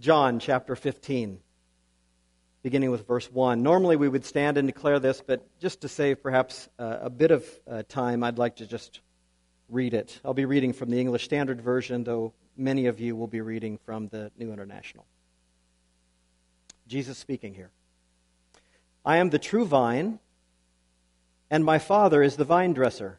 John chapter 15, beginning with verse 1. Normally we would stand and declare this, but just to save perhaps a bit of time, I'd like to just read it. I'll be reading from the English Standard Version, though many of you will be reading from the New International. Jesus speaking here. I am the true vine, and my Father is the vine dresser.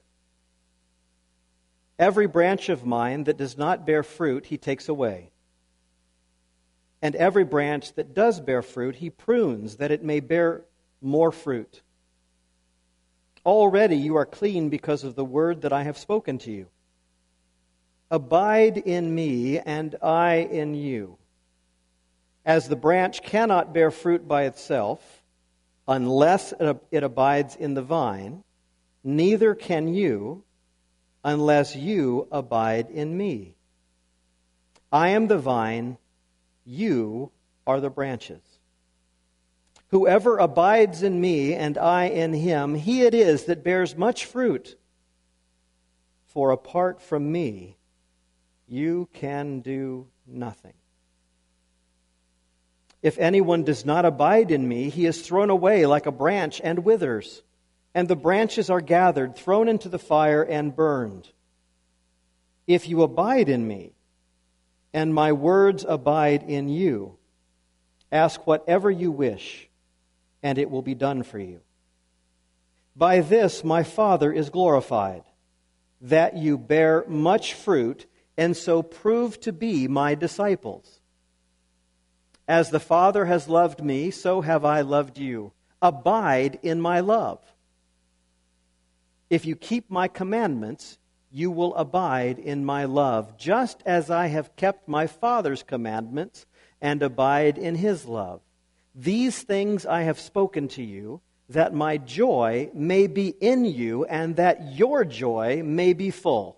Every branch of mine that does not bear fruit, he takes away. And every branch that does bear fruit, he prunes, that it may bear more fruit. Already you are clean because of the word that I have spoken to you. Abide in me, and I in you. As the branch cannot bear fruit by itself, unless it abides in the vine, neither can you, unless you abide in me. I am the vine, you are the branches. Whoever abides in me and I in him, he it is that bears much fruit. For apart from me, you can do nothing. If anyone does not abide in me, he is thrown away like a branch and withers, and the branches are gathered, thrown into the fire, and burned. If you abide in me, and my words abide in you, ask whatever you wish, and it will be done for you. By this my Father is glorified, that you bear much fruit, and so prove to be my disciples. As the Father has loved me, so have I loved you. Abide in my love. If you keep my commandments, you will abide in my love, just as I have kept my Father's commandments and abide in his love. These things I have spoken to you, that my joy may be in you and that your joy may be full.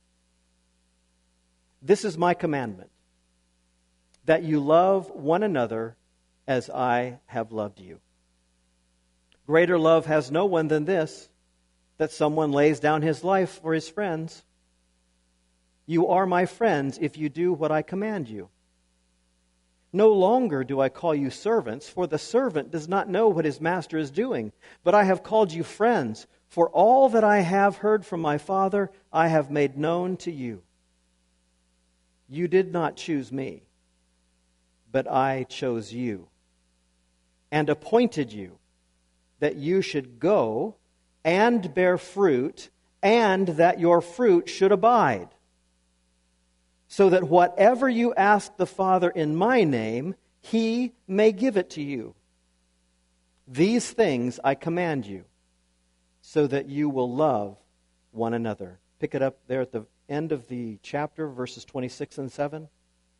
This is my commandment, that you love one another as I have loved you. Greater love has no one than this, that someone lays down his life for his friends. You are my friends if you do what I command you. No longer do I call you servants, for the servant does not know what his master is doing. But I have called you friends, for all that I have heard from my Father I have made known to you. You did not choose me, but I chose you, and appointed you, that you should go and bear fruit, and that your fruit should abide, so that whatever you ask the Father in my name, he may give it to you. These things I command you, so that you will love one another. Pick it up there at the end of the chapter, verses 26 and 7.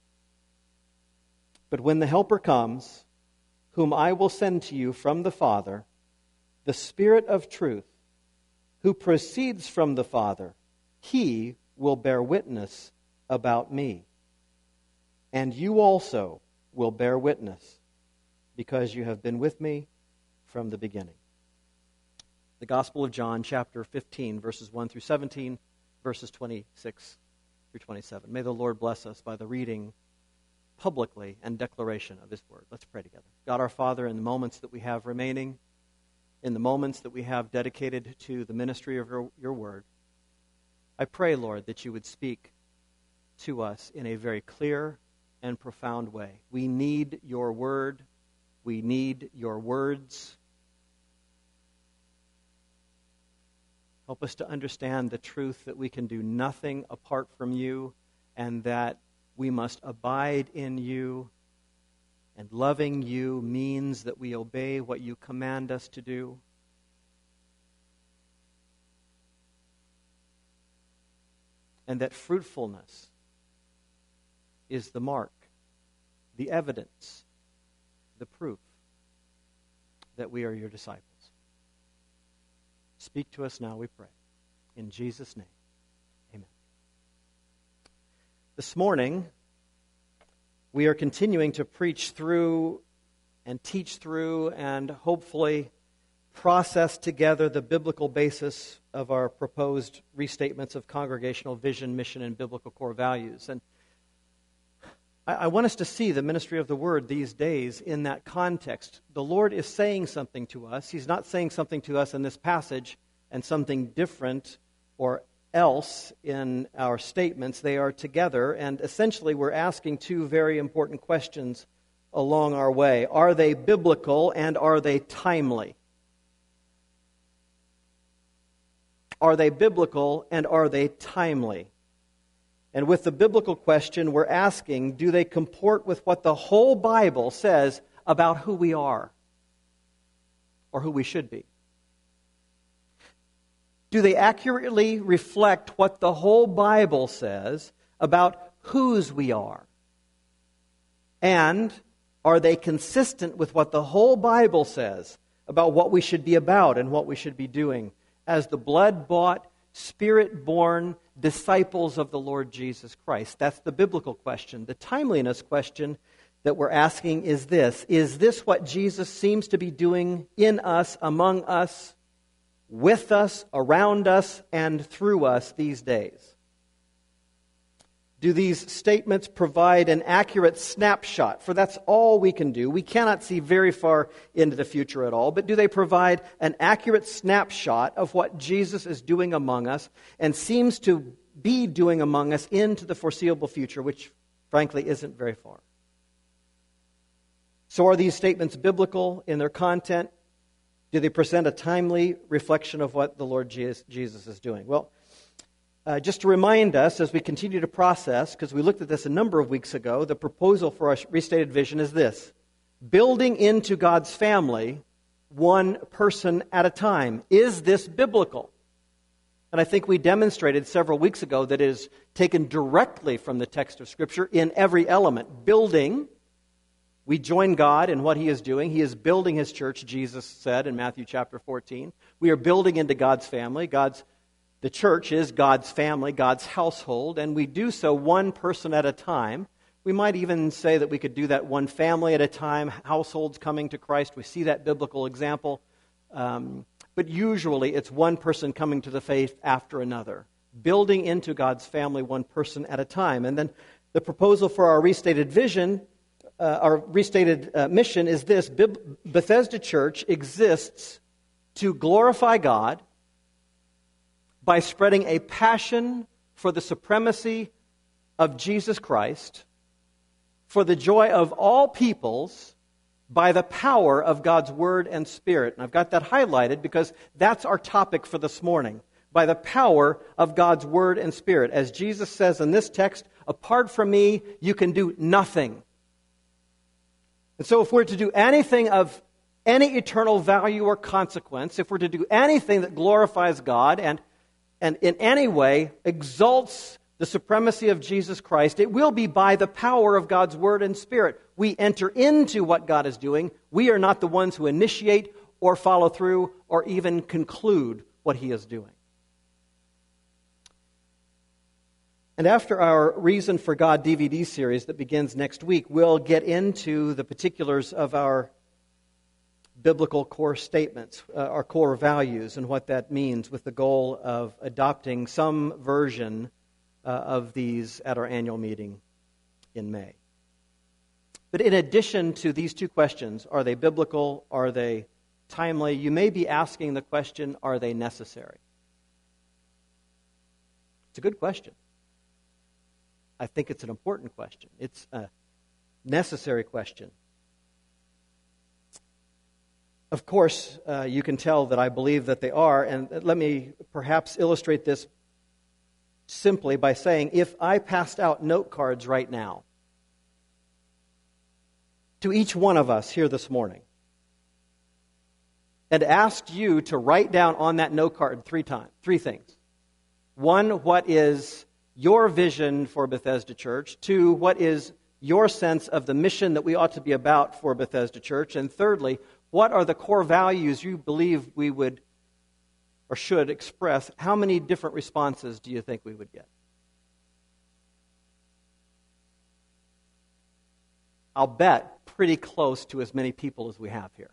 But when the Helper comes, whom I will send to you from the Father, the Spirit of truth, who proceeds from the Father, he will bear witness about me. And you also will bear witness, because you have been with me from the beginning. The Gospel of John, chapter 15, verses 1 through 17, verses 26 through 27. May the Lord bless us by the reading publicly and declaration of his word. Let's pray together. God our Father, in the moments that we have remaining, in the moments that we have dedicated to the ministry of your word, I pray, Lord, that you would speak to us in a very clear and profound way. We need your word. We need your words. Help us to understand the truth that we can do nothing apart from you, and that we must abide in you, and loving you means that we obey what you command us to do. And that fruitfulness is the mark, the evidence, the proof that we are your disciples. Speak to us now, we pray. In Jesus' name, amen. This morning, we are continuing to preach through and teach through and hopefully process together the biblical basis of our proposed restatements of congregational vision, mission, and biblical core values. And I want us to see the ministry of the Word these days in that context. The Lord is saying something to us. He's not saying something to us in this passage and something different or else in our statements. They are together, and essentially we're asking two very important questions along our way. Are they biblical and are they timely? Are they biblical and are they timely? And with the biblical question, we're asking, do they comport with what the whole Bible says about who we are or who we should be? Do they accurately reflect what the whole Bible says about whose we are? And are they consistent with what the whole Bible says about what we should be about and what we should be doing as the blood-bought, Spirit-born disciples of the Lord Jesus Christ? That's the biblical question. The timeliness question that we're asking is this: is this what Jesus seems to be doing in us, among us, with us, around us, and through us these days? Do these statements provide an accurate snapshot? For that's all we can do. We cannot see very far into the future at all. But do they provide an accurate snapshot of what Jesus is doing among us and seems to be doing among us into the foreseeable future, which frankly isn't very far? So are these statements biblical in their content? Do they present a timely reflection of what the Lord Jesus is doing? Well, just to remind us as we continue to process, because we looked at this a number of weeks ago, the proposal for our restated vision is this: building into God's family one person at a time. Is this biblical? And I think we demonstrated several weeks ago that it is taken directly from the text of Scripture in every element. Building, we join God in what He is doing. He is building His church, Jesus said in Matthew chapter 14. We are building into God's family. The church is God's family, God's household, and we do so one person at a time. We might even say that we could do that one family at a time, households coming to Christ. We see that biblical example. But usually it's one person coming to the faith after another, building into God's family one person at a time. And then the proposal for our restated vision, our restated mission is this: Bethesda Church exists to glorify God by spreading a passion for the supremacy of Jesus Christ, for the joy of all peoples, by the power of God's Word and Spirit. And I've got that highlighted because that's our topic for this morning. By the power of God's Word and Spirit. As Jesus says in this text, apart from me, you can do nothing. And so if we're to do anything of any eternal value or consequence, if we're to do anything that glorifies God and in any way exalts the supremacy of Jesus Christ, it will be by the power of God's Word and Spirit. We enter into what God is doing. We are not the ones who initiate or follow through or even conclude what He is doing. And after our Reason for God DVD series that begins next week, we'll get into the particulars of our biblical core statements, our core values, and what that means, with the goal of adopting some version of these at our annual meeting in May. But in addition to these two questions, are they biblical, are they timely, you may be asking the question, are they necessary? It's a good question. I think it's an important question. It's a necessary question. Of course, you can tell that I believe that they are, and let me perhaps illustrate this simply by saying, if I passed out note cards right now to each one of us here this morning and asked you to write down on that note card three things. One, what is your vision for Bethesda Church? Two, what is your sense of the mission that we ought to be about for Bethesda Church? And thirdly, what are the core values you believe we would or should express? How many different responses do you think we would get? I'll bet pretty close to as many people as we have here.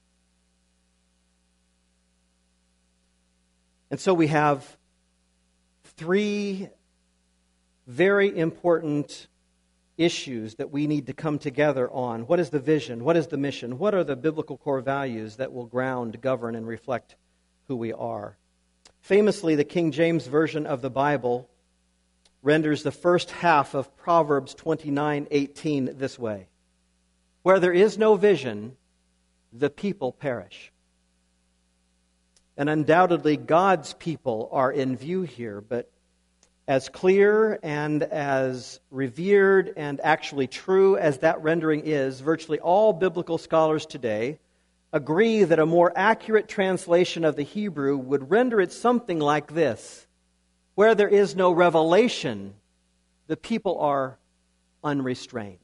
And so we have three very important issues that we need to come together on. What is the vision? What is the mission? What are the biblical core values that will ground, govern, and reflect who we are? Famously, the King James Version of the Bible renders the first half of Proverbs 29:18 this way: "Where there is no vision, the people perish." And undoubtedly, God's people are in view here, but as clear and as revered and actually true as that rendering is, virtually all biblical scholars today agree that a more accurate translation of the Hebrew would render it something like this: "Where there is no revelation, the people are unrestrained."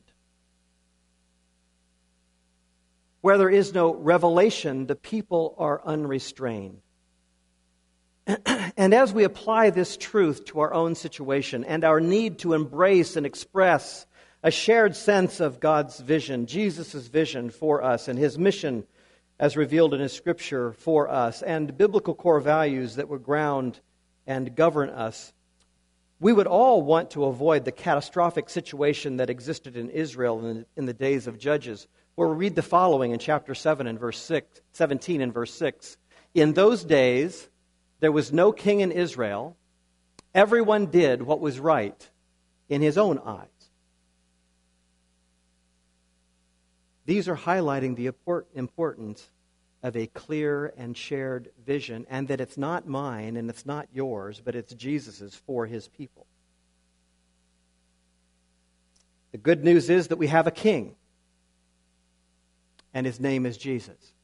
Where there is no revelation, the people are unrestrained. And as we apply this truth to our own situation and our need to embrace and express a shared sense of God's vision, Jesus' vision for us, and His mission as revealed in His Scripture for us, and biblical core values that would ground and govern us, we would all want to avoid the catastrophic situation that existed in Israel in the days of Judges, where we read the following in chapter 17 and verse 6. "In those days there was no king in Israel. Everyone did what was right in his own eyes." These are highlighting the importance of a clear and shared vision, and that it's not mine and it's not yours, but it's Jesus's for His people. The good news is that we have a king, and His name is Jesus.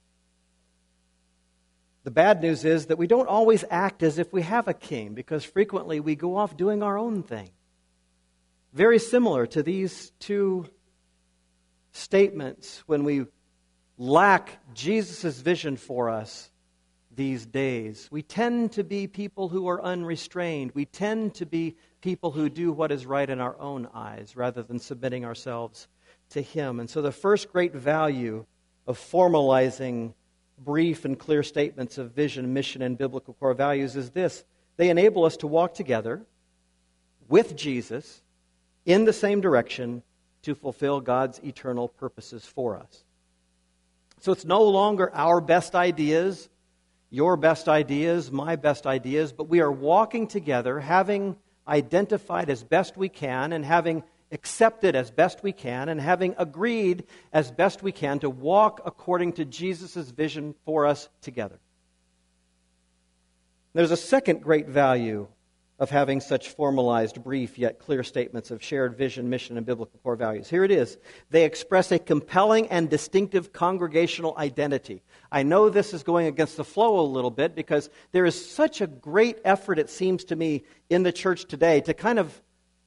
The bad news is that we don't always act as if we have a king, because frequently we go off doing our own thing. Very similar to these two statements when we lack Jesus' vision for us these days. We tend to be people who are unrestrained. We tend to be people who do what is right in our own eyes rather than submitting ourselves to Him. And so the first great value of formalizing brief and clear statements of vision, mission, and biblical core values is this: they enable us to walk together with Jesus in the same direction to fulfill God's eternal purposes for us. So it's no longer our best ideas, your best ideas, my best ideas, but we are walking together, having identified as best we can and having accepted as best we can and having agreed as best we can to walk according to Jesus' vision for us together. There's a second great value of having such formalized, brief, yet clear statements of shared vision, mission, and biblical core values. Here it is. They express a compelling and distinctive congregational identity. I know this is going against the flow a little bit because there is such a great effort, it seems to me, in the church today to kind of,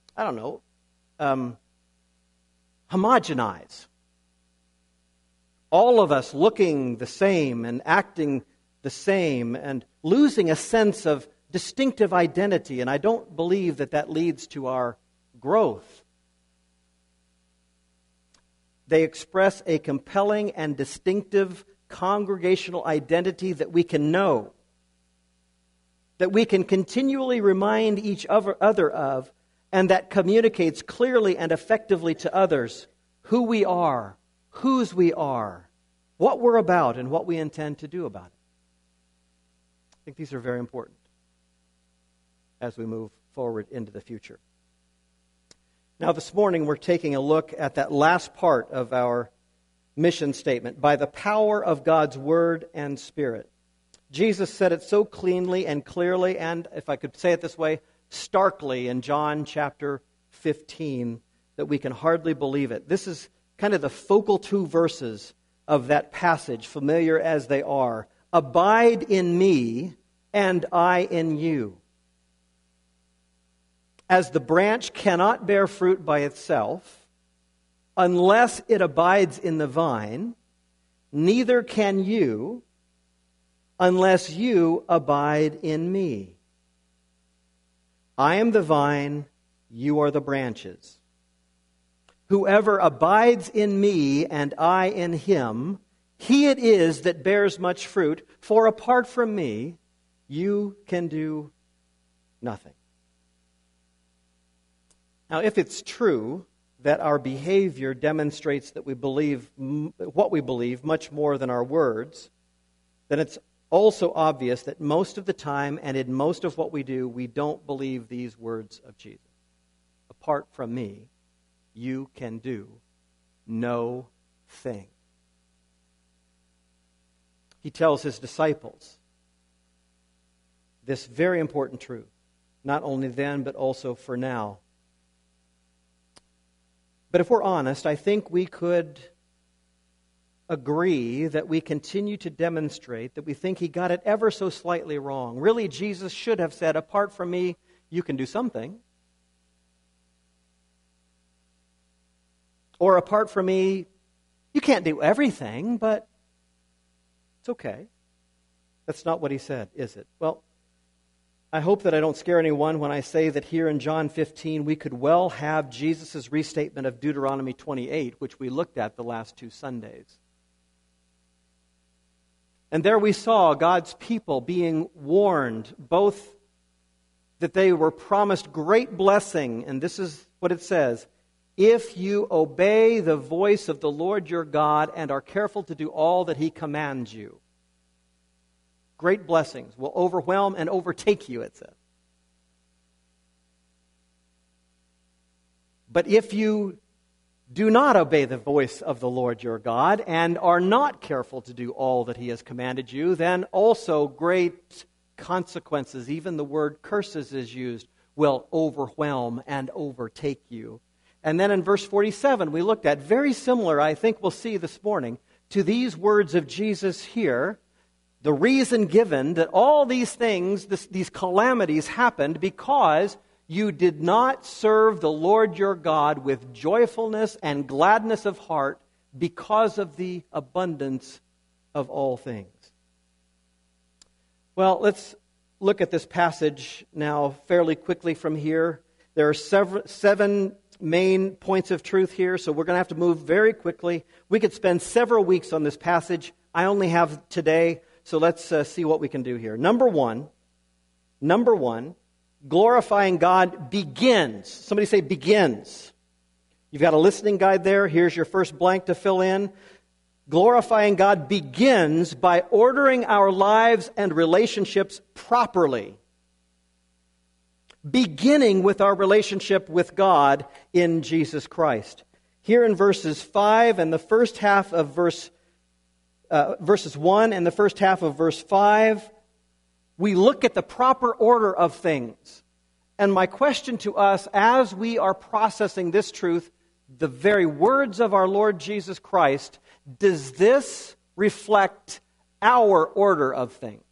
homogenize. All of us looking the same and acting the same and losing a sense of distinctive identity, and I don't believe that leads to our growth. They express a compelling and distinctive congregational identity that we can know, that we can continually remind each other of, and that communicates clearly and effectively to others who we are, whose we are, what we're about, and what we intend to do about it. I think these are very important as we move forward into the future. Now, this morning we're taking a look at that last part of our mission statement, by the power of God's Word and Spirit. Jesus said it so cleanly and clearly, and if I could say it this way, starkly in John chapter 15, that we can hardly believe it. This is kind of the focal two verses of that passage, familiar as they are. Abide in me, and I in you. As the branch cannot bear fruit by itself, unless it abides in the vine, neither can you unless you abide in me. I am the vine, you are the branches. Whoever abides in me and I in him, he it is that bears much fruit, for apart from me, you can do nothing. Now, if it's true that our behavior demonstrates that we believe what we believe much more than our words, then it's also obvious that most of the time and in most of what we do, we don't believe these words of Jesus. Apart from me, you can do no thing. He tells his disciples this very important truth, not only then, but also for now. But if we're honest, I think we could agree that we continue to demonstrate that we think he got it ever so slightly wrong. Really, Jesus should have said, apart from me, you can do something. Or apart from me, you can't do everything, but it's okay. That's not what he said, is it? Well, I hope that I don't scare anyone when I say that here in John 15, we could well have Jesus' restatement of Deuteronomy 28, which we looked at the last 2 Sundays. And there we saw God's people being warned, both that they were promised great blessing, and this is what it says, if you obey the voice of the Lord your God and are careful to do all that he commands you. Great blessings will overwhelm and overtake you, it says. But if you do not obey the voice of the Lord your God and are not careful to do all that he has commanded you, then also great consequences, even the word curses is used, will overwhelm and overtake you. And then in verse 47, we looked at, very similar, I think we'll see this morning, to these words of Jesus here. The reason given that all these things, these calamities happened because you did not serve the Lord your God with joyfulness and gladness of heart because of the abundance of all things. Well, let's look at this passage now fairly quickly from here. There are 7 main points of truth here, so we're going to have to move very quickly. We could spend several weeks on this passage. I only have today. So let's see what we can do here. Number one, glorifying God begins. Somebody say begins. You've got a listening guide there. Here's your first blank to fill in. Glorifying God begins by ordering our lives and relationships properly. Beginning with our relationship with God in Jesus Christ. Here in verses 5 and the first half of verses 1 and the first half of verse 5, we look at the proper order of things. And my question to us as we are processing this truth, the very words of our Lord Jesus Christ, does this reflect our order of things?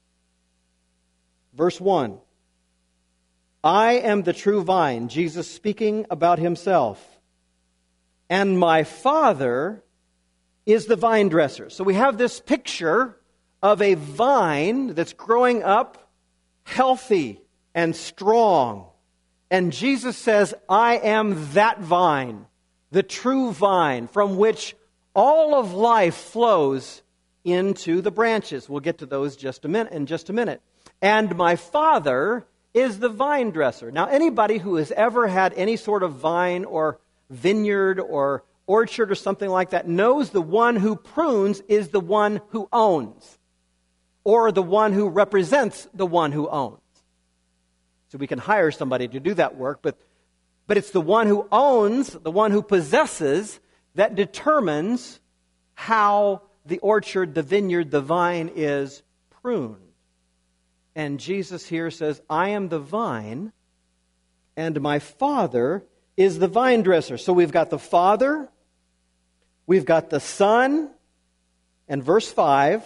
Verse 1, I am the true vine, Jesus speaking about himself, and my Father is the vine dresser. So we have this picture of a vine that's growing up healthy and strong. And Jesus says, I am that vine, the true vine, from which all of life flows into the branches. We'll get to those in just a minute. And my Father is the vine dresser. Now, anybody who has ever had any sort of vine or vineyard or orchard or something like that knows the one who prunes is the one who owns, or the one who represents the one who owns. So we can hire somebody to do that work, but it's the one who owns, the one who possesses, that determines how the orchard, the vineyard, the vine is pruned. And Jesus here says, I am the vine, and my Father is the vine dresser. So we've got the Father, we've got the Son, and verse 5,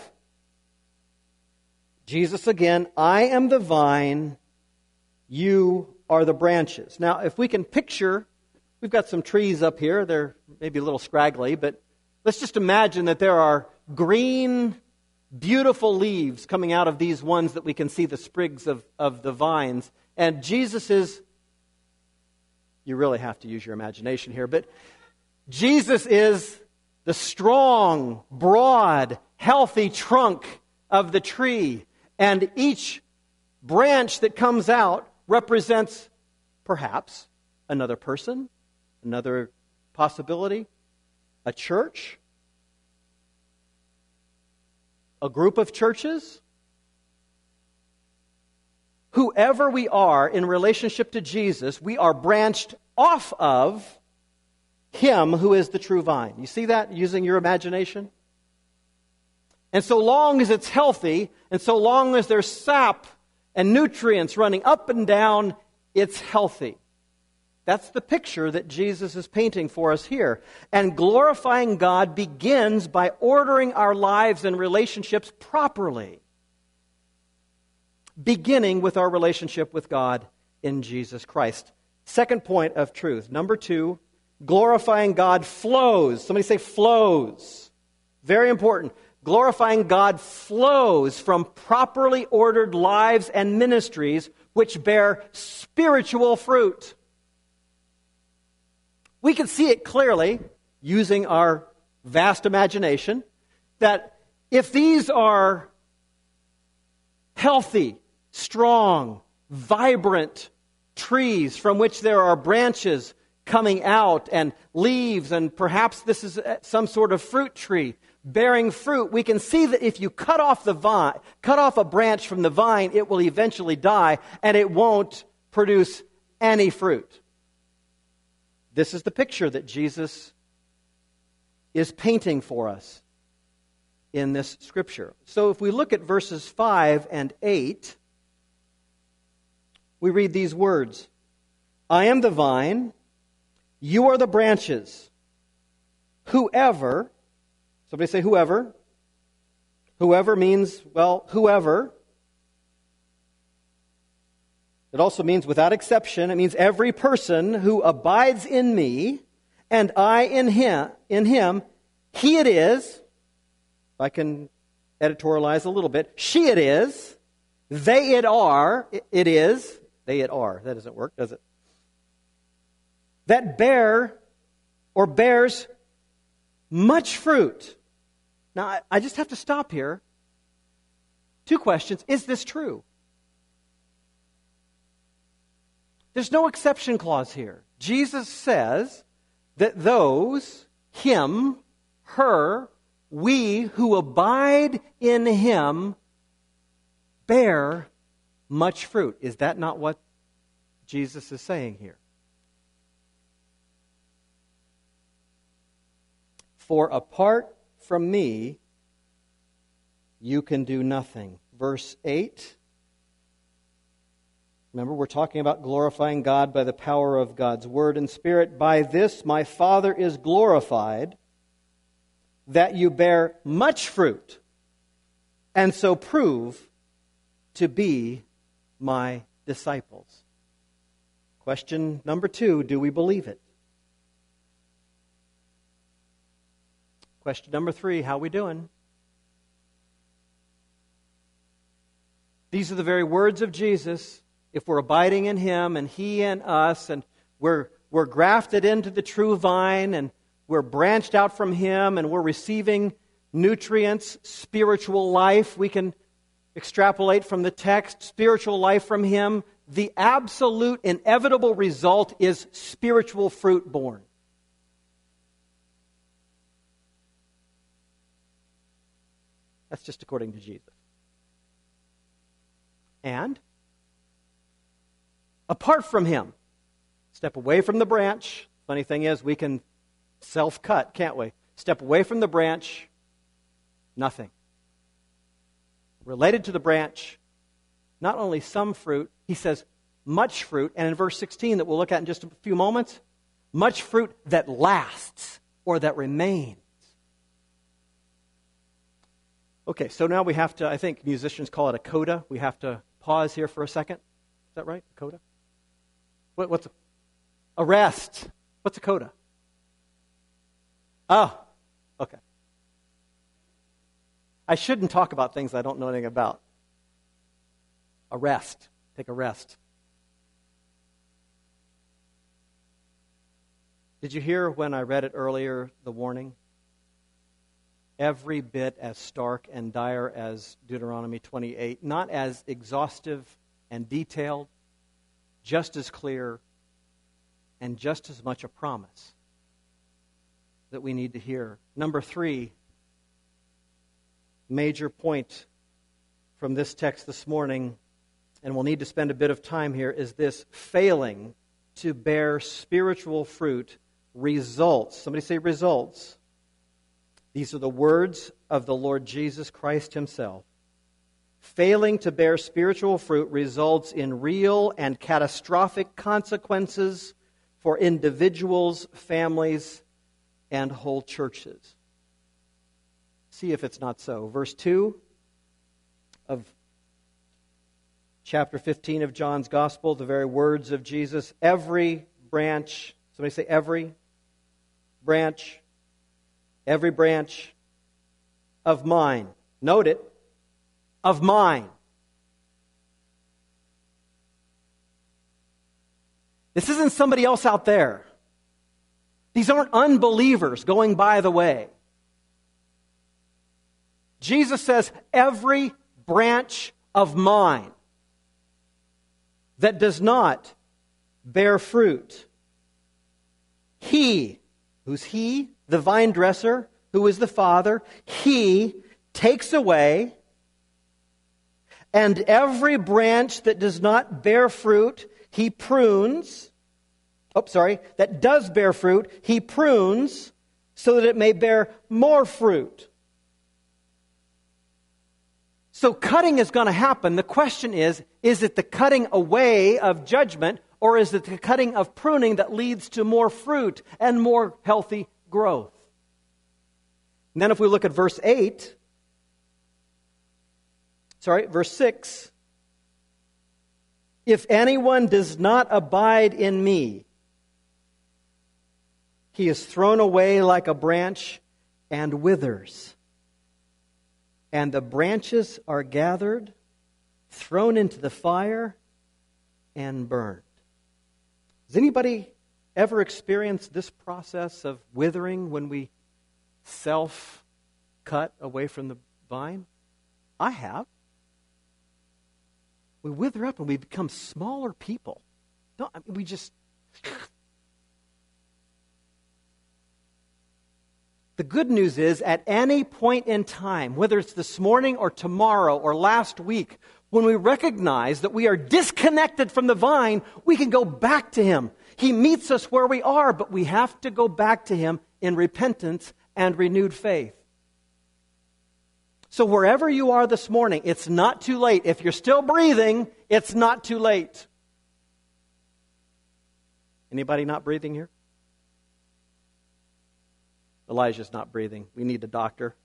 Jesus again, I am the vine, you are the branches. Now, if we can picture, we've got some trees up here. They're maybe a little scraggly, but let's just imagine that there are green, beautiful leaves coming out of these ones that we can see the sprigs of the vines. And Jesus is, you really have to use your imagination here, but Jesus is the strong, broad, healthy trunk of the tree. And each branch that comes out represents perhaps another person, Another possibility, a church, a group of churches. Whoever we are in relationship to Jesus, we are branched off of Him who is the true vine. You see that using your imagination? And so long as it's healthy, and so long as there's sap and nutrients running up and down, it's healthy. That's the picture that Jesus is painting for us here. And glorifying God begins by ordering our lives and relationships properly, beginning with our relationship with God in Jesus Christ. Second point of truth. Number 2, glorifying God flows. Somebody say flows. Very important. Glorifying God flows from properly ordered lives and ministries which bear spiritual fruit. We can see it clearly, using our vast imagination, that if these are healthy, strong, vibrant trees from which there are branches coming out and leaves, and perhaps this is some sort of fruit tree bearing fruit, we can see that if you cut off a branch from the vine, it will eventually die and it won't produce any fruit. This is the picture that Jesus is painting for us in this scripture. So if we look at verses 5 and 8, we read these words, I am the vine, you are the branches. Whoever, somebody say whoever. Whoever means, well, whoever. It also means without exception. It means every person who abides in me and I in him, he it is, if I can editorialize a little bit, she it is, they it are, it is, they it are. That doesn't work, does it? That bears much fruit. Now, I just have to stop here. 2 questions. Is this true? There's no exception clause here. Jesus says that those, him, her, we who abide in him bear much fruit. Is that not what Jesus is saying here? For apart from me, you can do nothing. Verse 8. Remember, we're talking about glorifying God by the power of God's Word and Spirit. By this my Father is glorified, that you bear much fruit, and so prove to be my disciples. Question number 2, do we believe it? Question number 3, how are we doing? These are the very words of Jesus. If we're abiding in him and he in us, and we're grafted into the true vine, and we're branched out from him, and we're receiving nutrients, spiritual life, we can extrapolate from the text, spiritual life from him. The absolute inevitable result is spiritual fruit born. That's just according to Jesus. And apart from him, step away from the branch. Funny thing is, we can self-cut, can't we? Step away from the branch, nothing. Related to the branch, not only some fruit, he says much fruit. And in verse 16 that we'll look at in just a few moments, much fruit that lasts or that remains. Okay, so now we have to, I think musicians call it a coda. We have to pause here for a second. Is that right? A coda? What's a rest? What's a coda? Oh, okay. I shouldn't talk about things I don't know anything about. A rest. Take a rest. Did you hear when I read it earlier, the warning? Every bit as stark and dire as Deuteronomy 28. Not as exhaustive and detailed, just as clear and just as much a promise that we need to hear. Number 3, major point from this text this morning, and we'll need to spend a bit of time here, is this: failing to bear spiritual fruit results. Somebody say results. These are the words of the Lord Jesus Christ himself. Failing to bear spiritual fruit results in real and catastrophic consequences for individuals, families, and whole churches. See if it's not so. Verse 2 of chapter 15 of John's Gospel, the very words of Jesus: every branch, somebody say every branch of mine. Note it, of mine. This isn't somebody else out there. These aren't unbelievers going by the way. Jesus says, every branch of mine that does not bear fruit, he, who's he? The vine dresser, who is the Father, he takes away, and every branch that does not bear fruit, he prunes. That does bear fruit, he prunes so that it may bear more fruit. So cutting is going to happen. The question is it the cutting away of judgment, or is it the cutting of pruning that leads to more fruit and more healthy growth? And then if we look at verse 6, if anyone does not abide in me, he is thrown away like a branch and withers. And the branches are gathered, thrown into the fire, and burned. Has anybody ever experienced this process of withering when we self-cut away from the vine? I have. We wither up and we become smaller people. The good news is, at any point in time, whether it's this morning or tomorrow or last week, when we recognize that we are disconnected from the vine, we can go back to him. He meets us where we are, but we have to go back to him in repentance and renewed faith. So wherever you are this morning, it's not too late. If you're still breathing, it's not too late. Anybody not breathing here? Elijah's not breathing. We need a doctor.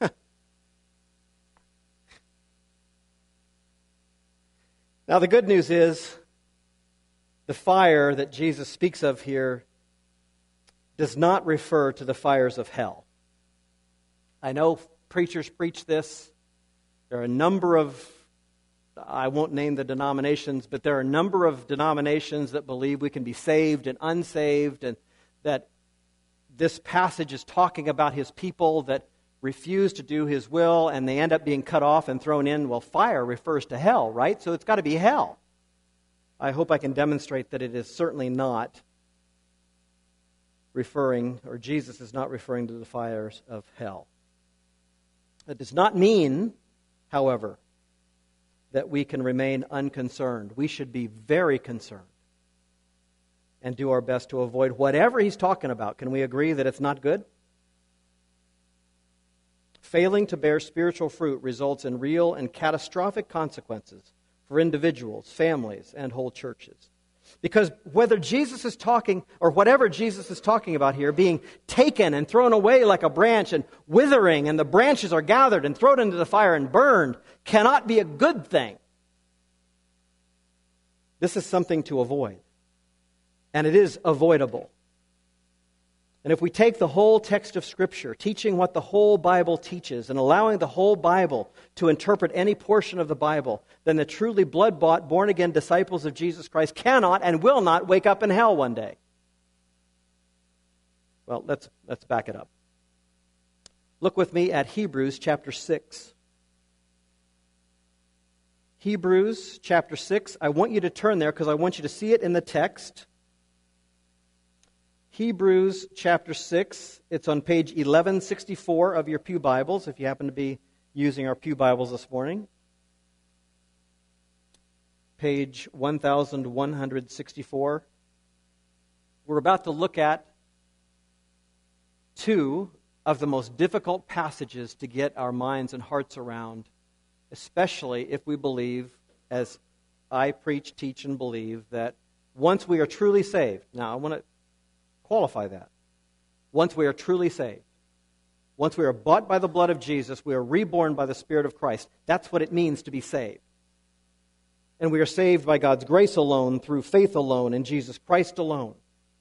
Now, the good news is the fire that Jesus speaks of here does not refer to the fires of hell. I know preachers preach this. There are a number of, I won't name the denominations, but there are a number of denominations that believe we can be saved and unsaved, and that this passage is talking about his people that refuse to do his will and they end up being cut off and thrown in. Well, fire refers to hell, right? So it's got to be hell. I hope I can demonstrate that it is certainly not referring, or Jesus is not referring to the fires of hell. That does not mean, however, that we can remain unconcerned. We should be very concerned and do our best to avoid whatever he's talking about. Can we agree that it's not good? Failing to bear spiritual fruit results in real and catastrophic consequences for individuals, families, and whole churches. Because whether Jesus is talking, or whatever Jesus is talking about here, being taken and thrown away like a branch and withering, and the branches are gathered and thrown into the fire and burned, cannot be a good thing. This is something to avoid. And it is avoidable. And if we take the whole text of Scripture, teaching what the whole Bible teaches, and allowing the whole Bible to interpret any portion of the Bible, then the truly blood-bought, born-again disciples of Jesus Christ cannot and will not wake up in hell one day. Well, let's back it up. Look with me at Hebrews chapter 6. Hebrews chapter 6. I want you to turn there because I want you to see it in the text. Hebrews chapter 6. It's on page 1164 of your Pew Bibles, if you happen to be using our Pew Bibles this morning. Page 1164. We're about to look at two of the most difficult passages to get our minds and hearts around, especially if we believe, as I preach, teach, and believe, that once we are truly saved. Now, I want to qualify that. Once we are truly saved. Once we are bought by the blood of Jesus, we are reborn by the Spirit of Christ. That's what it means to be saved. And we are saved by God's grace alone, through faith alone, in Jesus Christ alone.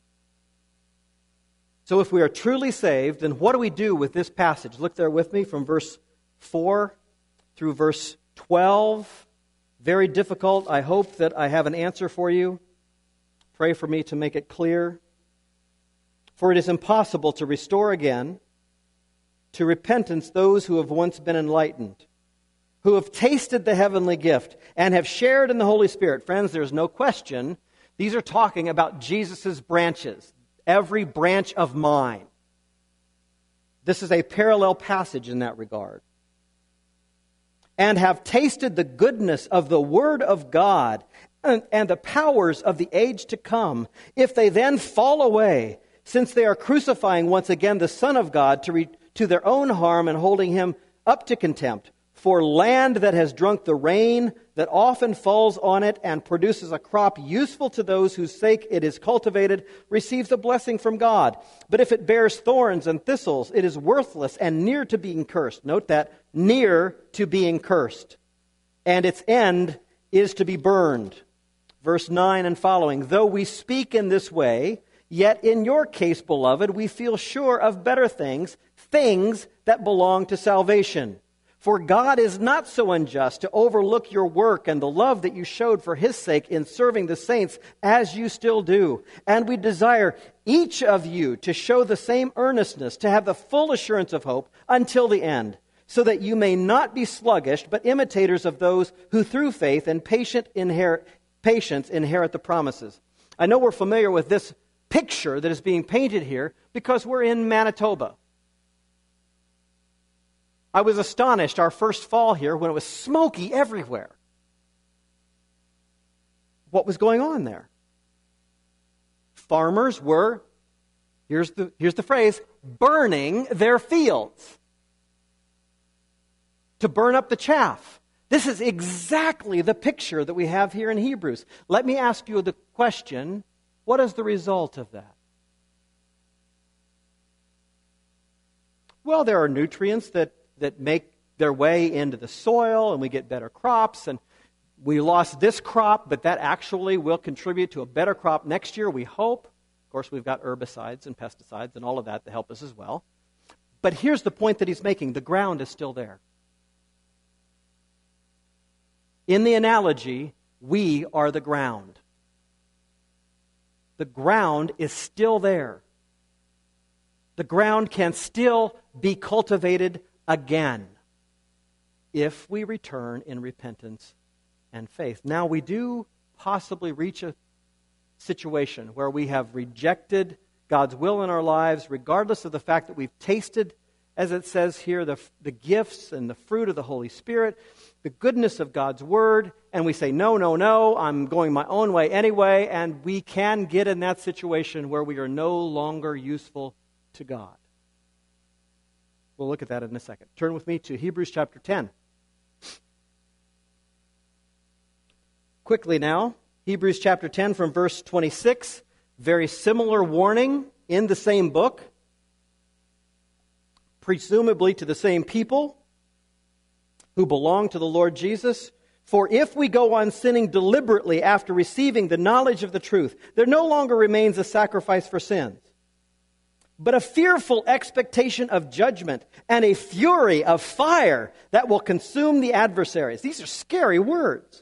So if we are truly saved, then what do we do with this passage? Look there with me from verse 4 through verse 12. Very difficult. I hope that I have an answer for you. Pray for me to make it clear. For it is impossible to restore again to repentance those who have once been enlightened, who have tasted the heavenly gift and have shared in the Holy Spirit. Friends, there's no question. These are talking about Jesus' branches, every branch of mine. This is a parallel passage in that regard. And have tasted the goodness of the Word of God and the powers of the age to come, if they then fall away, since they are crucifying once again the Son of God to their own harm and holding him up to contempt. For land that has drunk the rain that often falls on it and produces a crop useful to those whose sake it is cultivated receives a blessing from God. But if it bears thorns and thistles, it is worthless and near to being cursed. Note that, near to being cursed. And its end is to be burned. Verse 9 and following. Though we speak in this way, yet in your case, beloved, we feel sure of better things, things that belong to salvation. For God is not so unjust to overlook your work and the love that you showed for His sake in serving the saints, as you still do. And we desire each of you to show the same earnestness, to have the full assurance of hope until the end, so that you may not be sluggish, but imitators of those who through faith and patience inherit the promises. I know we're familiar with this picture that is being painted here because we're in Manitoba. I was astonished our first fall here when it was smoky everywhere. What was going on there? Farmers were, here's the phrase, burning their fields to burn up the chaff. This is exactly the picture that we have here in Hebrews. Let me ask you the question, what is the result of that? Well, there are nutrients that make their way into the soil, and we get better crops, and we lost this crop, but that actually will contribute to a better crop next year, we hope. Of course, we've got herbicides and pesticides and all of that to help us as well. But here's the point that he's making. The ground is still there. In the analogy, we are the ground. The ground is still there. The ground can still be cultivated again if we return in repentance and faith. Now, we do possibly reach a situation where we have rejected God's will in our lives, regardless of the fact that we've tasted, as it says here, the gifts and the fruit of the Holy Spirit, the goodness of God's Word, and we say, no, I'm going my own way anyway, and we can get in that situation where we are no longer useful to God. We'll look at that in a second. Turn with me to Hebrews chapter 10. Quickly now, Hebrews chapter 10 from verse 26. Very similar warning in the same book, presumably to the same people who belong to the Lord Jesus. For if we go on sinning deliberately after receiving the knowledge of the truth, there no longer remains a sacrifice for sins, but a fearful expectation of judgment and a fury of fire that will consume the adversaries. These are scary words.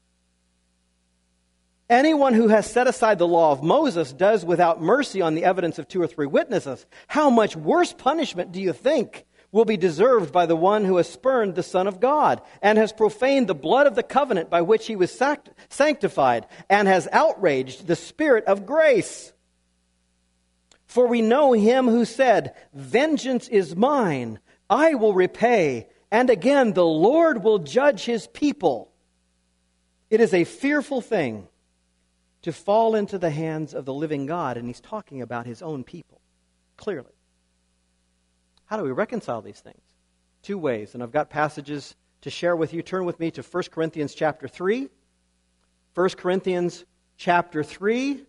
Anyone who has set aside the law of Moses does without mercy on the evidence of 2 or 3 witnesses. How much worse punishment do you think will be deserved by the one who has spurned the Son of God and has profaned the blood of the covenant by which he was sanctified and has outraged the Spirit of grace? For we know him who said, 'Vengeance is mine, I will repay.' And again, the Lord will judge his people. It is a fearful thing to fall into the hands of the living God." And he's talking about his own people, clearly. How do we reconcile these things? Two ways, and I've got passages to share with you. Turn with me to 1 Corinthians chapter 3. 1 Corinthians chapter 3.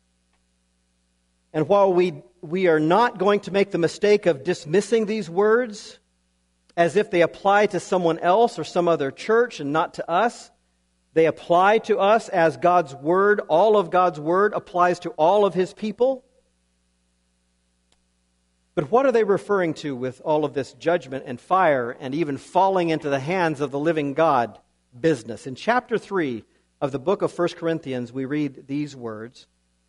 And while we are not going to make the mistake of dismissing these words as if they apply to someone else or some other church and not to us, they apply to us as God's Word. All of God's Word applies to all of His people. But what are they referring to with all of this judgment and fire and even falling into the hands of the living God business? In chapter 3 of the book of 1 Corinthians, we read these words: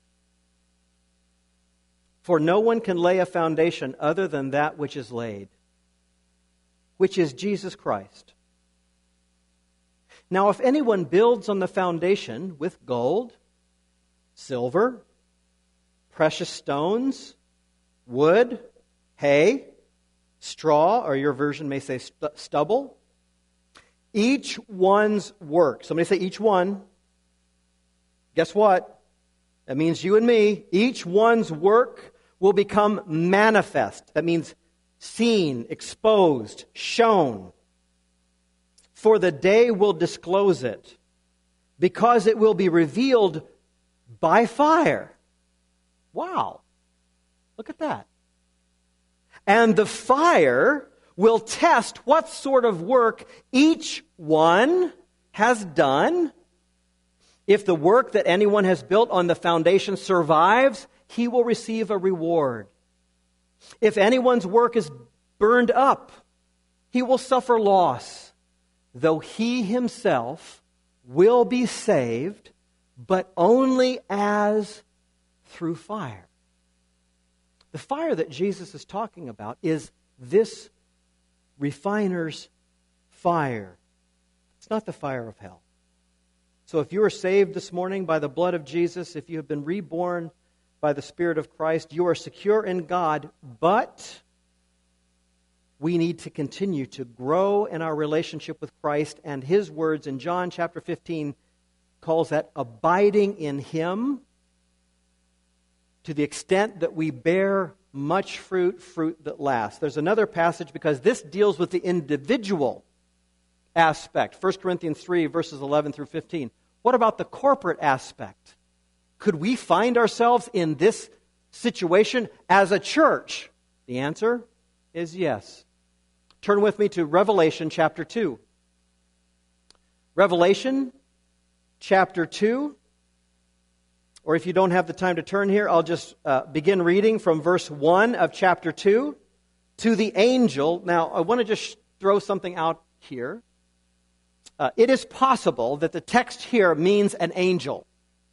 "For no one can lay a foundation other than that which is laid, which is Jesus Christ. Now if anyone builds on the foundation with gold, silver, precious stones, wood, hay, straw," or your version may say stubble, "each one's work." Somebody say each one. Guess what? That means you and me. Each one's work will become manifest. That means seen, exposed, shown. "For the day will disclose it, because it will be revealed by fire." Wow. Look at that. "And the fire will test what sort of work each one has done. If the work that anyone has built on the foundation survives, he will receive a reward. If anyone's work is burned up, he will suffer loss, though he himself will be saved, but only as through fire." The fire that Jesus is talking about is this refiner's fire. It's not the fire of hell. So if you are saved this morning by the blood of Jesus, if you have been reborn by the Spirit of Christ, you are secure in God, but we need to continue to grow in our relationship with Christ, and His words in John chapter 15 calls that abiding in Him, to the extent that we bear much fruit, fruit that lasts. There's another passage because this deals with the individual aspect. 1 Corinthians 3, verses 11 through 15. What about the corporate aspect? Could we find ourselves in this situation as a church? The answer is yes. Turn with me to Revelation chapter 2. Revelation chapter 2. Or if you don't have the time to turn here, I'll just begin reading from verse 1 of chapter 2. "To the angel," now I want to just throw something out here. It is possible that the text here means an angel.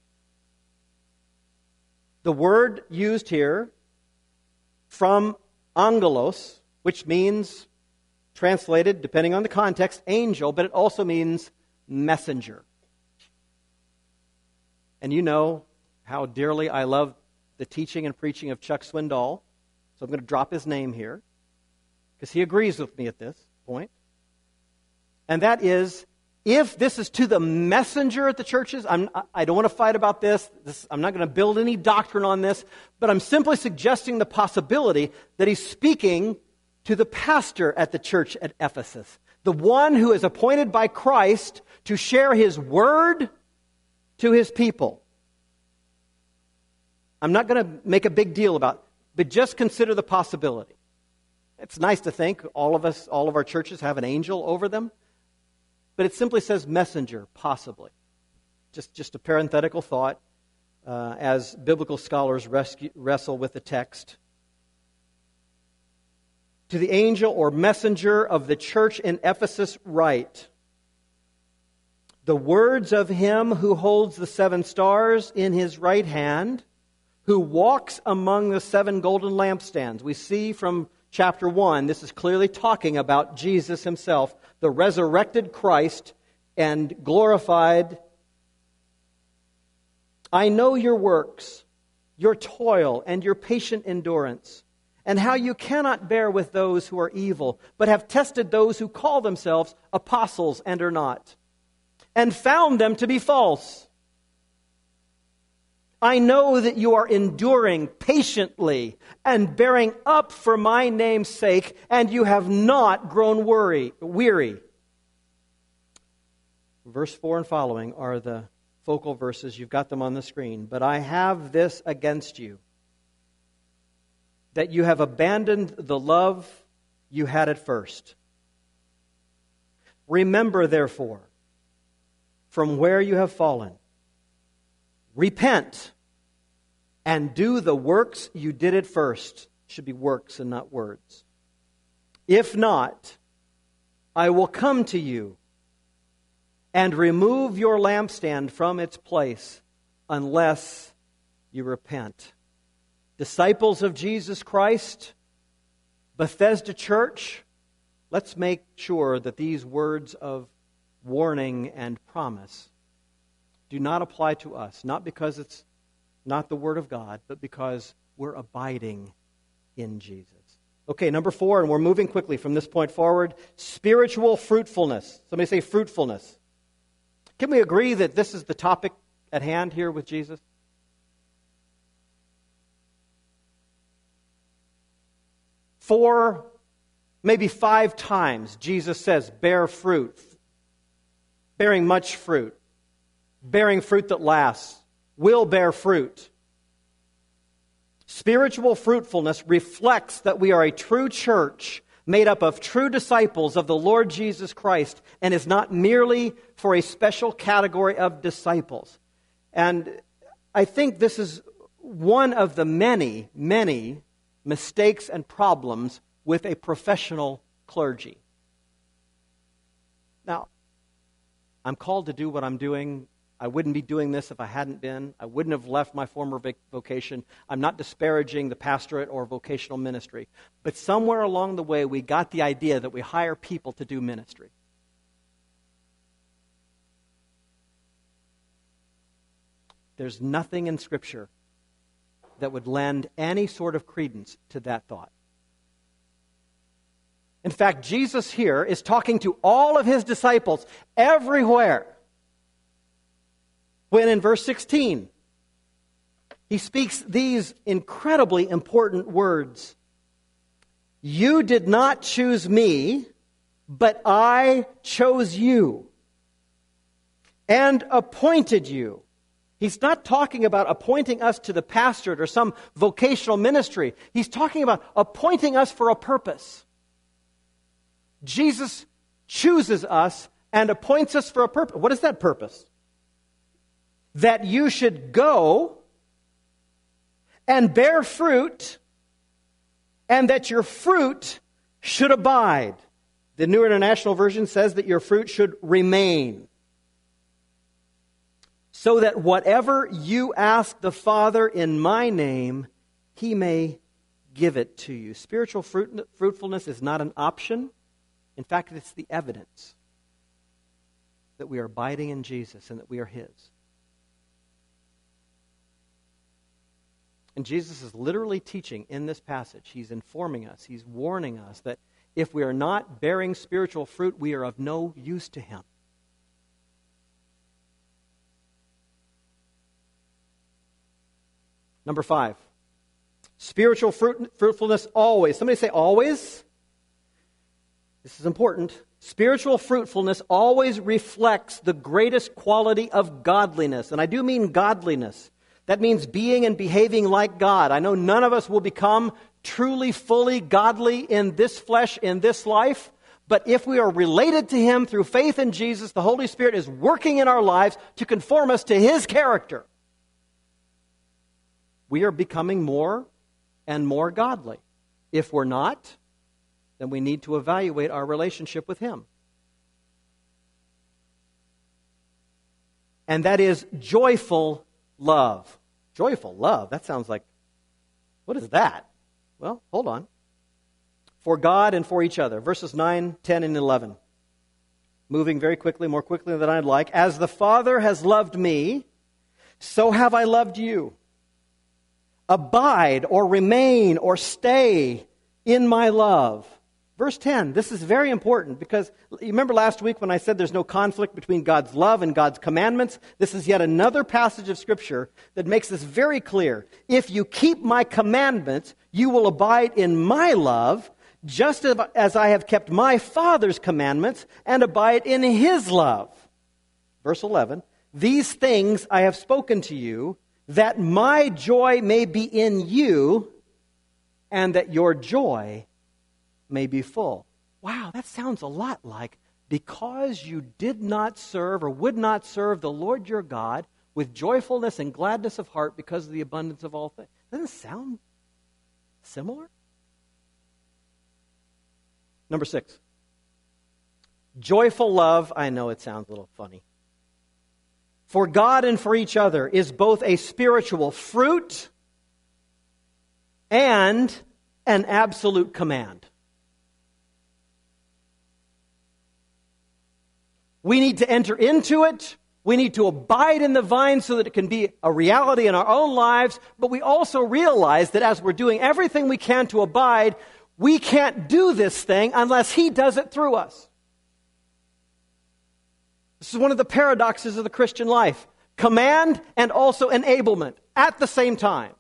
The word used here from angelos, which means, translated, depending on the context, angel, but it also means messenger. And you know how dearly I love the teaching and preaching of Chuck Swindoll, so I'm going to drop his name here, because he agrees with me at this point. And that is, if this is to the messenger at the churches, I don't want to fight about this. I'm not going to build any doctrine on this, but I'm simply suggesting the possibility that he's speaking to the pastor at the church at Ephesus, the one who is appointed by Christ to share His word to His people. I'm not going to make a big deal about it, but just consider the possibility. It's nice to think all of our churches have an angel over them, but it simply says messenger, possibly. Just a parenthetical thought as biblical scholars wrestle with the text. "To the angel or messenger of the church in Ephesus write, the words of Him who holds the 7 stars in His right hand, who walks among the 7 golden lampstands." We see from chapter 1, this is clearly talking about Jesus Himself, the resurrected Christ and glorified. "I know your works, your toil and your patient endurance, and how you cannot bear with those who are evil, but have tested those who call themselves apostles and are not, and found them to be false. I know that you are enduring patiently and bearing up for my name's sake, and you have not grown weary. Verse 4 and following are the focal verses. You've got them on the screen. But I have this against you, that you have abandoned the love you had at first. Remember, therefore, from where you have fallen. Repent and do the works you did at first. Should be works and not words. If not, I will come to you and remove your lampstand from its place unless you repent. Disciples of Jesus Christ, Bethesda Church, let's make sure that these words of warning and promise do not apply to us, not because it's not the Word of God, but because we're abiding in Jesus. Okay, number 4, and we're moving quickly from this point forward, spiritual fruitfulness. Somebody say fruitfulness. Can we agree that this is the topic at hand here with Jesus? 4, maybe 5 times, Jesus says, bear fruit. Bearing much fruit. Bearing fruit that lasts. Will bear fruit. Spiritual fruitfulness reflects that we are a true church made up of true disciples of the Lord Jesus Christ, and is not merely for a special category of disciples. And I think this is one of the many, many mistakes and problems with a professional clergy. Now, I'm called to do what I'm doing. I wouldn't be doing this if I hadn't been. I wouldn't have left my former vocation. I'm not disparaging the pastorate or vocational ministry. But somewhere along the way, we got the idea that we hire people to do ministry. There's nothing in Scripture that would lend any sort of credence to that thought. In fact, Jesus here is talking to all of his disciples everywhere. When in verse 16, he speaks these incredibly important words. You did not choose me, but I chose you and appointed you. He's not talking about appointing us to the pastorate or some vocational ministry. He's talking about appointing us for a purpose. Jesus chooses us and appoints us for a purpose. What is that purpose? That you should go and bear fruit, and that your fruit should abide. The New International Version says that your fruit should remain. So that whatever you ask the Father in my name, he may give it to you. Spiritual fruitfulness is not an option. In fact, it's the evidence that we are abiding in Jesus and that we are his. And Jesus is literally teaching in this passage. He's informing us, he's warning us that if we are not bearing spiritual fruit, we are of no use to him. Number 5, spiritual fruitfulness always. Somebody say always. This is important. Spiritual fruitfulness always reflects the greatest quality of godliness. And I do mean godliness. That means being and behaving like God. I know none of us will become truly, fully godly in this flesh, in this life. But if we are related to him through faith in Jesus, the Holy Spirit is working in our lives to conform us to his character. We are becoming more and more godly. If we're not, then we need to evaluate our relationship with him. And that is joyful love. Joyful love. That sounds like, what is that? Well, hold on. For God and for each other. Verses 9, 10, and 11. Moving very quickly, more quickly than I'd like. As the Father has loved me, so have I loved you. abide or remain or stay in my love. Verse 10, this is very important because you remember last week when I said there's no conflict between God's love and God's commandments? This is yet another passage of Scripture that makes this very clear. If you keep my commandments, you will abide in my love, just as I have kept my Father's commandments and abide in his love. Verse 11, these things I have spoken to you, that my joy may be in you, and that your joy may be full. Wow, that sounds a lot like, because you did not serve or would not serve the Lord your God with joyfulness and gladness of heart because of the abundance of all things. Doesn't it sound similar? Number 6. Joyful love, I know it sounds a little funny, for God and for each other is both a spiritual fruit and an absolute command. We need to enter into it. We need to abide in the vine so that it can be a reality in our own lives. But we also realize that as we're doing everything we can to abide, we can't do this thing unless he does it through us. This is one of the paradoxes of the Christian life. Command and also enablement at the same time.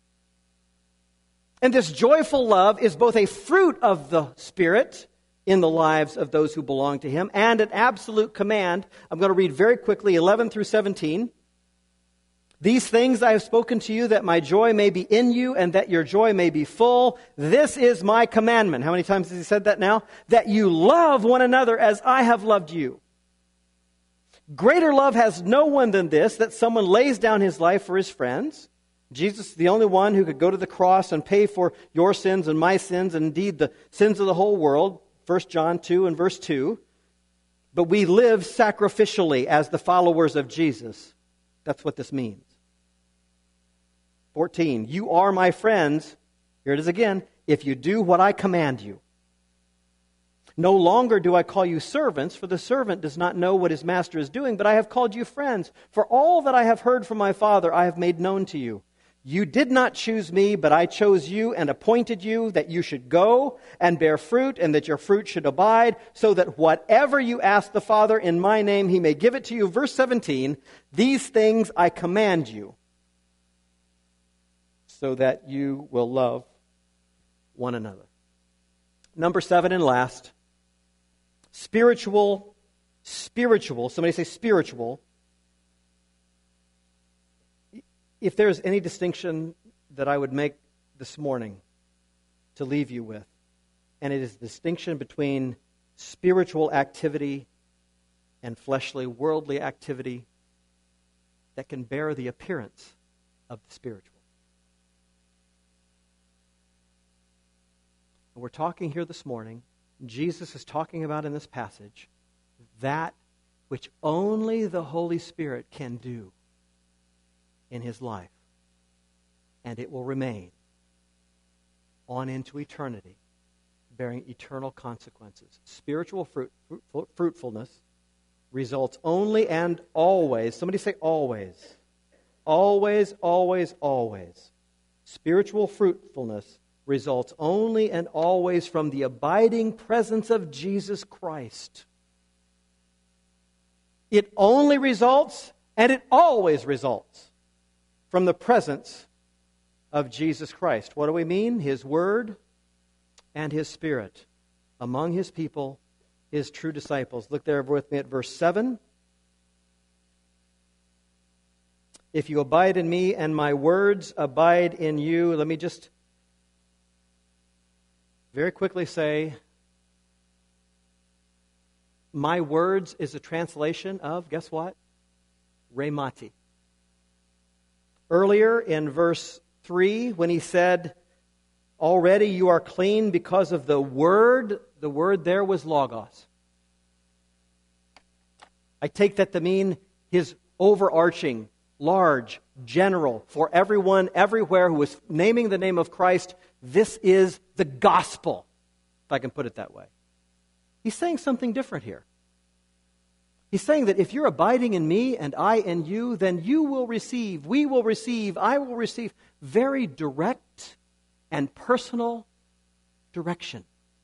And this joyful love is both a fruit of the Spirit in the lives of those who belong to him, and an absolute command. I'm going to read very quickly 11 through 17. These things I have spoken to you, that my joy may be in you, and that your joy may be full. This is my commandment. How many times has he said that now? That you love one another as I have loved you. Greater love has no one than this, that someone lays down his life for his friends. Jesus is the only one who could go to the cross and pay for your sins and my sins, and indeed the sins of the whole world. 1 John 2 and verse 2. But we live sacrificially as the followers of Jesus. That's what this means. 14. You are my friends, here it is again, if you do what I command you. No longer do I call you servants, for the servant does not know what his master is doing, but I have called you friends. For all that I have heard from my Father I have made known to you. You did not choose me, but I chose you and appointed you that you should go and bear fruit, and that your fruit should abide, so that whatever you ask the Father in my name, he may give it to you. Verse 17, these things I command you, so that you will love one another. Number 7 and last, spiritual, somebody say spiritual. If there's any distinction that I would make this morning to leave you with, and it is the distinction between spiritual activity and fleshly, worldly activity that can bear the appearance of the spiritual. And we're talking here this morning, Jesus is talking about in this passage, that which only the Holy Spirit can do in his life, and it will remain on into eternity, bearing eternal consequences. Spiritual fruitfulness results only and always, somebody say always, always, always, always. Spiritual fruitfulness results only and always from the abiding presence of Jesus Christ. It only results, and it always results, from the presence of Jesus Christ. What do we mean? His Word and His Spirit among His people, His true disciples. Look there with me at verse 7. If you abide in me and my words abide in you. Let me just very quickly say, my words is a translation of, guess what? Rhemati. Earlier in verse 3, when he said, already you are clean because of the word there was logos. I take that to mean his overarching, large, general, for everyone, everywhere who is naming the name of Christ, this is the gospel, if I can put it that way. He's saying something different here. He's saying that if you're abiding in me and I in you, then you will receive, we will receive, I will receive very direct and personal direction.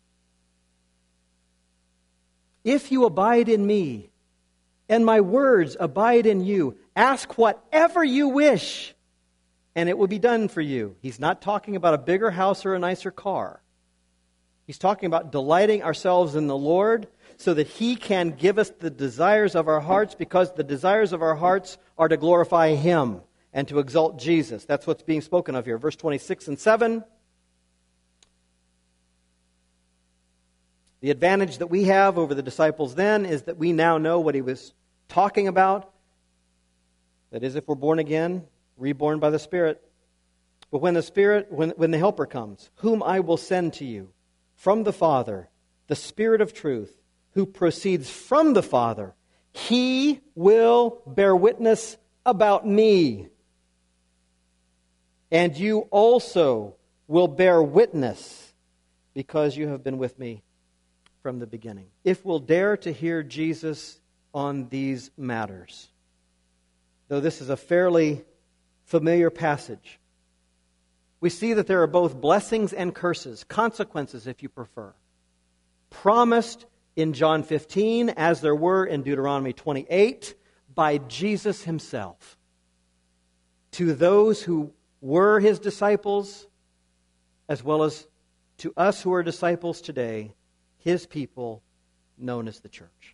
If you abide in me and my words abide in you, ask whatever you wish and it will be done for you. He's not talking about a bigger house or a nicer car. He's talking about delighting ourselves in the Lord so that He can give us the desires of our hearts, because the desires of our hearts are to glorify Him and to exalt Jesus. That's what's being spoken of here. Verse 26 and 7. The advantage that we have over the disciples then is that we now know what He was talking about. That is, if we're born again, reborn by the Spirit. But when the Helper comes, whom I will send to you from the Father, the Spirit of truth, who proceeds from the Father, He will bear witness about me. And you also will bear witness, because you have been with me from the beginning. If we'll dare to hear Jesus on these matters, though this is a fairly familiar passage, we see that there are both blessings and curses, consequences if you prefer, promised in John 15, as there were in Deuteronomy 28, by Jesus Himself, to those who were His disciples, as well as to us who are disciples today, His people known as the church.